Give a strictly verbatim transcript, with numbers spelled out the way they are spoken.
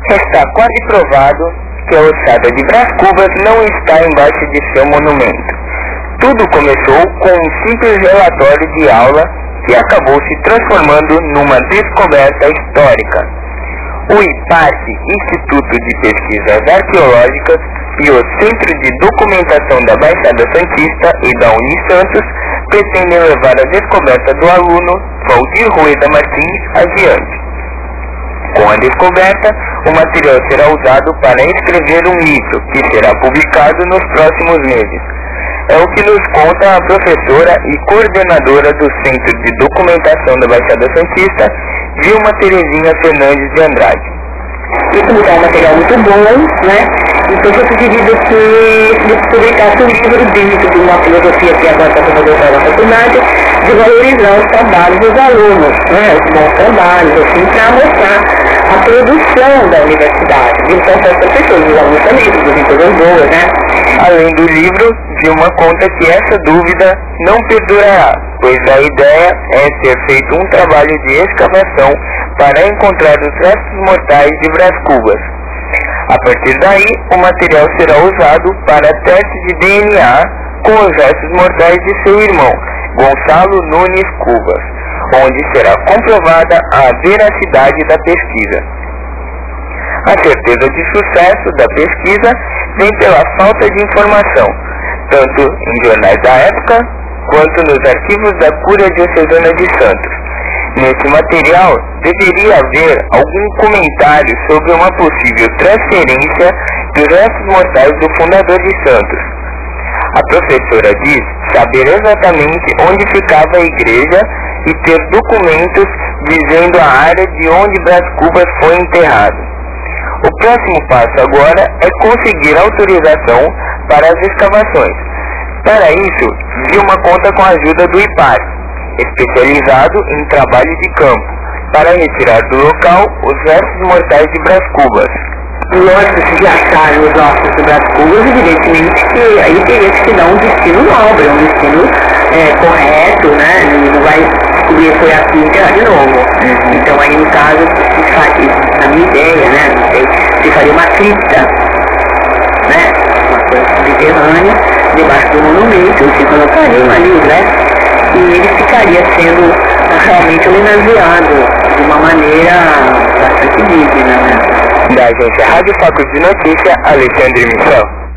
Está quase provado que a ossada de Brás Cubas não está embaixo de seu monumento. Tudo começou com um simples relatório de aula que acabou se transformando numa descoberta histórica. O I P A R C, Instituto de Pesquisas Arqueológicas, e o Centro de Documentação da Baixada Santista e da Unisantos pretendem levar a descoberta do aluno Valdir Rueda Martins adiante. Com a descoberta, o material será usado para escrever um livro que será publicado nos próximos meses. É o que nos conta a professora e coordenadora do Centro de Documentação da Baixada Santista, Vilma Terezinha Fernandes de Andrade. Isso é um material muito bom, né? Então foi sugerido que se publicasse um livro dentro de uma filosofia que agora está sendo adotada na faculdade, de valorizar os trabalhos dos alunos, né? Os bons trabalhos, assim, para mostrar a produção da universidade. E então, para as pessoas, os alunos também, produzem coisas boas, né? Além do livro, Vilma conta que essa dúvida não perdurará, pois a ideia é ser feito um trabalho de escavação para encontrar os restos mortais de Brás Cubas. A partir daí, o material será usado para teste de D N A com os restos mortais de seu irmão, Gonçalo Nunes Cubas, onde será comprovada a veracidade da pesquisa. A certeza de sucesso da pesquisa vem pela falta de informação, tanto em jornais da época, quanto nos arquivos da Cúria Diocesana de Santos. Nesse material, deveria haver algum comentário sobre uma possível transferência dos restos mortais do fundador de Santos. A professora diz saber exatamente onde ficava a igreja e ter documentos dizendo a área de onde Brás Cubas foi enterrado. O próximo passo agora é conseguir autorização para as escavações. Para isso, Vilma conta com a ajuda do I P A R C, especializado em trabalho de campo, para retirar do local os restos mortais de Brás Cubas. Lógico, se já acharem os ossos de Brás Cubas, evidentemente que aí teria que se dar um destino nobre, um destino é, correto, né? E não vai descobrir que foi aqui e enterrar de novo. Uhum. Então aí no caso, se faria, na minha ideia, né? Não sei, se faria uma cripta, né? Uma coisa subterrânea, debaixo do monumento, e se colocariam ali os restos, e ele ficaria sendo realmente homenageado de uma maneira bastante digna, né? Da agência Rádio Foco de Notícia, Alexandre Michel.